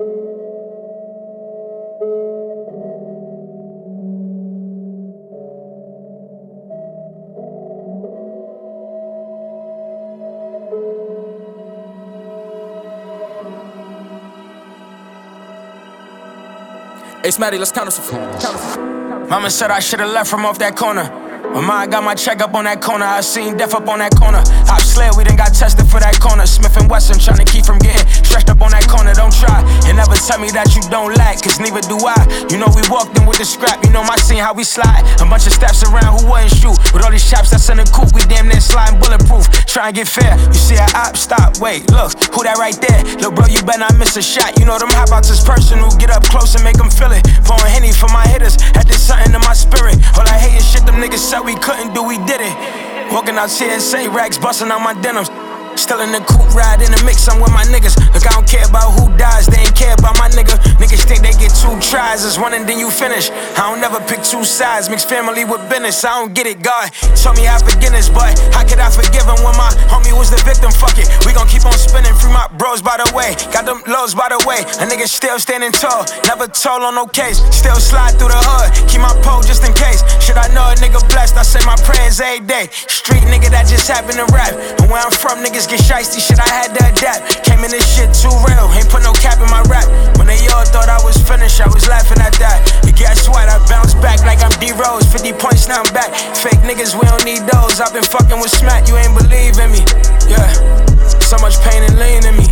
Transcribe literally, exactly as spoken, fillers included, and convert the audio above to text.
Hey, Smatty, let's count us a few. Mama said I should've left from off that corner. My mind got my check up on that corner. I seen death up on that corner. Hop sled, we done got tested for that corner. Smith and Wesson tryna keep from getting stretched up on that corner. Don't try and never tell me that you don't lack, cause neither do I. You know we walked in with the scrap. You know my scene, how we slide. A bunch of steps around who wouldn't shoot. With all these chaps that's in the coupe, we damn near sliding bulletproof. Try and get fair. You see a op, stop, wait, look, who that right there? Look bro, you better not miss a shot. You know them hop outs is personal. Get up close and make them feel it. Pouring Henny for my hitters. Had this something in my spirit. All I hate is shit them niggas said we couldn't do, we did it. Walking out T S A racks, busting out my denims. Still in the coupe, ride in the mix, I'm with my niggas. Look, I don't care about who dies, they ain't care about my nigga. Niggas think they get two tries, it's one and then you finish. I don't never pick two sides, mix family with business. I don't get it, God told me I forgiveness, but how could I forgive him when my homie was the victim? Fuck it, we gon' keep on spinning. Free my bros by the way, got them lows by the way. A nigga still standing tall, never told on no case. Still slide through the hood, keep my pole just in case. Should I know a nigga blessed, I say my prayers every day. Street nigga that just happened to rap, and where I'm from niggas get shiesty, shit I had to adapt. Came in this shit too real, ain't put no cap in my rap. When they all thought I was finished, I was laughing at that. But guess what, I bounced back like I'm D-Rose. Fifty points, now I'm back. Fake niggas, we don't need those. I've been fucking with Smack, you ain't believe in me. Yeah, so much pain and lean in me.